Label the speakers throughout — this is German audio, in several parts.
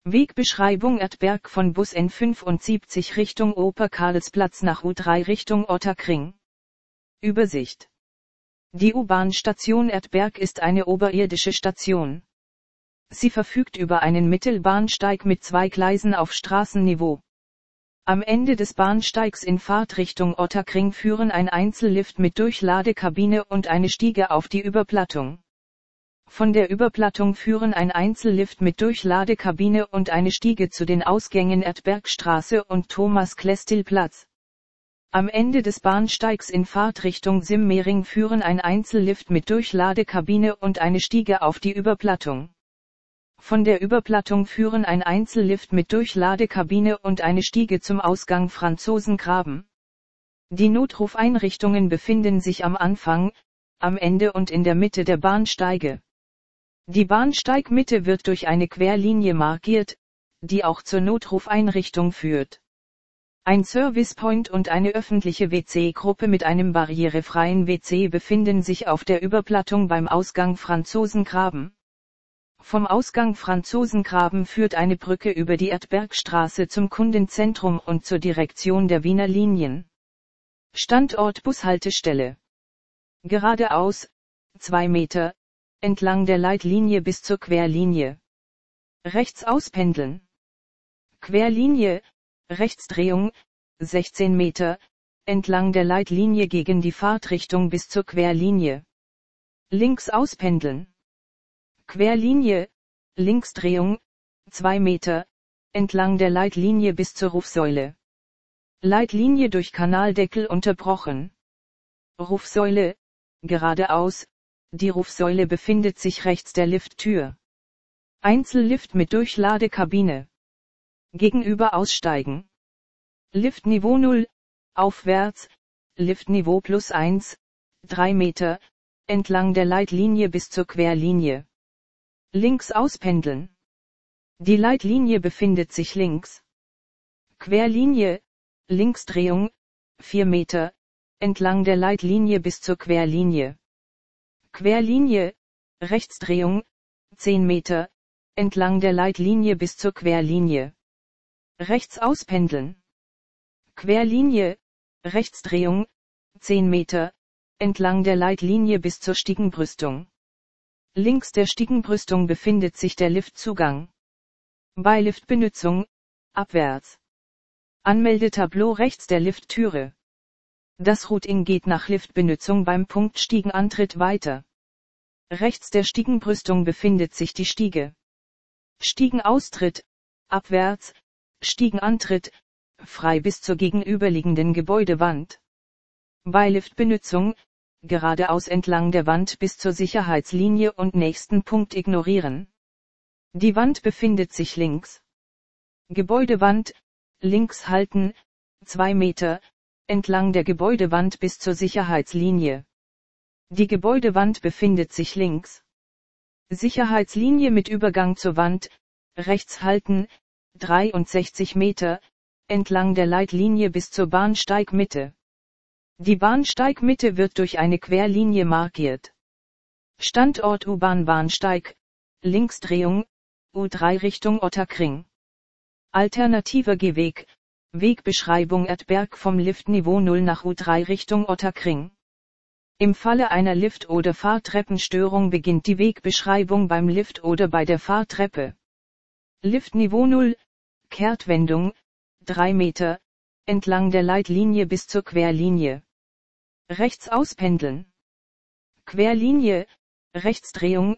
Speaker 1: Wegbeschreibung Erdberg von Bus N75 Richtung Oper Karlsplatz nach U3 Richtung Ottakring. Übersicht. Die U-Bahn-Station Erdberg ist eine oberirdische Station. Sie verfügt über einen Mittelbahnsteig mit 2 Gleisen auf Straßenniveau. Am Ende des Bahnsteigs in Fahrtrichtung Ottakring führen ein Einzellift mit Durchladekabine und eine Stiege auf die Überplattung. Von der Überplattung führen ein Einzellift mit Durchladekabine und eine Stiege zu den Ausgängen Erdbergstraße und Thomas-Klestil-Platz. Am Ende des Bahnsteigs in Fahrtrichtung Simmering führen ein Einzellift mit Durchladekabine und eine Stiege auf die Überplattung. Von der Überplattung führen ein Einzellift mit Durchladekabine und eine Stiege zum Ausgang Franzosengraben. Die Notrufeinrichtungen befinden sich am Anfang, am Ende und in der Mitte der Bahnsteige. Die Bahnsteigmitte wird durch eine Querlinie markiert, die auch zur Notrufeinrichtung führt. Ein Servicepoint und eine öffentliche WC-Gruppe mit einem barrierefreien WC befinden sich auf der Überplattung beim Ausgang Franzosengraben. Vom Ausgang Franzosengraben führt eine Brücke über die Erdbergstraße zum Kundenzentrum und zur Direktion der Wiener Linien. Standort Bushaltestelle. Geradeaus, 2 Meter, entlang der Leitlinie bis zur Querlinie. Rechts auspendeln. Querlinie, Rechtsdrehung, 16 Meter, entlang der Leitlinie gegen die Fahrtrichtung bis zur Querlinie. Links auspendeln. Querlinie, Linksdrehung, 2 Meter, entlang der Leitlinie bis zur Rufsäule. Leitlinie durch Kanaldeckel unterbrochen. Rufsäule, geradeaus, die Rufsäule befindet sich rechts der Lifttür. Einzellift mit Durchladekabine. Gegenüber aussteigen. Liftniveau 0, aufwärts, Liftniveau +1, 3 Meter, entlang der Leitlinie bis zur Querlinie. Links auspendeln. Die Leitlinie befindet sich links. Querlinie, Linksdrehung, 4 Meter, entlang der Leitlinie bis zur Querlinie. Querlinie, Rechtsdrehung, 10 Meter, entlang der Leitlinie bis zur Querlinie. Rechts auspendeln. Querlinie, Rechtsdrehung, 10 Meter, entlang der Leitlinie bis zur Stiegenbrüstung. Links der Stiegenbrüstung befindet sich der Liftzugang. Bei Liftbenutzung, abwärts. Anmeldetableau rechts der Lifttüre. Das Routing geht nach Liftbenutzung beim Punkt Stiegenantritt weiter. Rechts der Stiegenbrüstung befindet sich die Stiege. Stiegenaustritt, abwärts, Stiegenantritt, frei bis zur gegenüberliegenden Gebäudewand. Bei Liftbenutzung, geradeaus entlang der Wand bis zur Sicherheitslinie und nächsten Punkt ignorieren. Die Wand befindet sich links. Gebäudewand, links halten, 2 Meter, entlang der Gebäudewand bis zur Sicherheitslinie. Die Gebäudewand befindet sich links. Sicherheitslinie mit Übergang zur Wand, rechts halten, 63 Meter, entlang der Leitlinie bis zur Bahnsteigmitte. Die Bahnsteigmitte wird durch eine Querlinie markiert. Standort U-Bahn-Bahnsteig, Linksdrehung, U3 Richtung Ottakring. Alternativer Gehweg, Wegbeschreibung Erdberg vom Liftniveau 0 nach U3 Richtung Ottakring. Im Falle einer Lift- oder Fahrtreppenstörung beginnt die Wegbeschreibung beim Lift oder bei der Fahrtreppe. Liftniveau 0, Kehrtwendung, 3 Meter, entlang der Leitlinie bis zur Querlinie. Rechts auspendeln. Querlinie, Rechtsdrehung,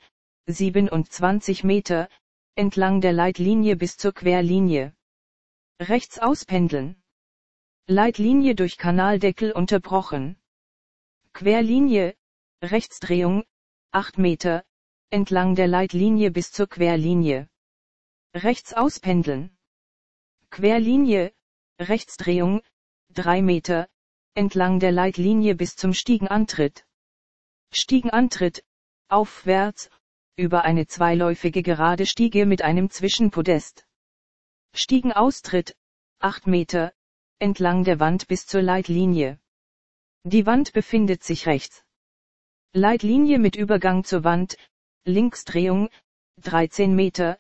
Speaker 1: 27 Meter, entlang der Leitlinie bis zur Querlinie. Rechts auspendeln. Leitlinie durch Kanaldeckel unterbrochen. Querlinie, Rechtsdrehung, 8 Meter, entlang der Leitlinie bis zur Querlinie. Rechts auspendeln. Querlinie, Rechtsdrehung, 3 Meter, entlang der Leitlinie bis zum Stiegenantritt. Stiegenantritt, aufwärts, über eine zweiläufige gerade Stiege mit einem Zwischenpodest. Stiegenaustritt, 8 Meter, entlang der Wand bis zur Leitlinie. Die Wand befindet sich rechts. Leitlinie mit Übergang zur Wand, Linksdrehung, 13 Meter,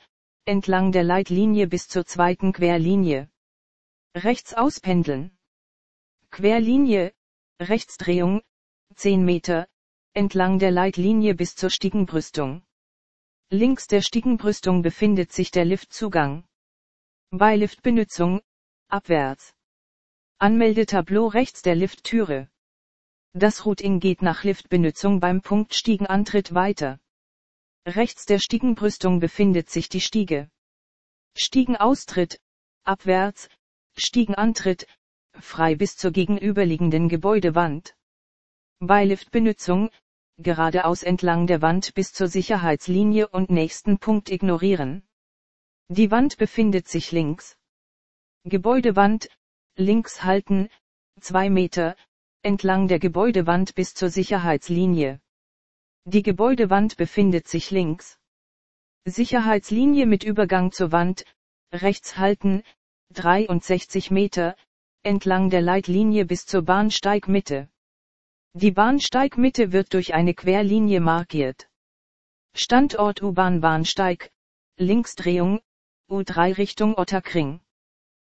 Speaker 1: entlang der Leitlinie bis zur zweiten Querlinie. Rechts auspendeln. Querlinie, Rechtsdrehung, 10 Meter, entlang der Leitlinie bis zur Stiegenbrüstung. Links der Stiegenbrüstung befindet sich der Liftzugang. Bei Liftbenutzung, abwärts. Anmeldetableau rechts der Lifttüre. Das Routing geht nach Liftbenutzung beim Punkt Stiegenantritt weiter. Rechts der Stiegenbrüstung befindet sich die Stiege. Stiegenaustritt, abwärts, Stiegenantritt, frei bis zur gegenüberliegenden Gebäudewand. Bei Liftbenutzung, geradeaus entlang der Wand bis zur Sicherheitslinie und nächsten Punkt ignorieren. Die Wand befindet sich links. Gebäudewand, links halten, 2 Meter, entlang der Gebäudewand bis zur Sicherheitslinie. Die Gebäudewand befindet sich links. Sicherheitslinie mit Übergang zur Wand, rechts halten, 63 Meter, entlang der Leitlinie bis zur Bahnsteigmitte. Die Bahnsteigmitte wird durch eine Querlinie markiert. Standort U-Bahn Bahnsteig, Linksdrehung, U3 Richtung Ottakring.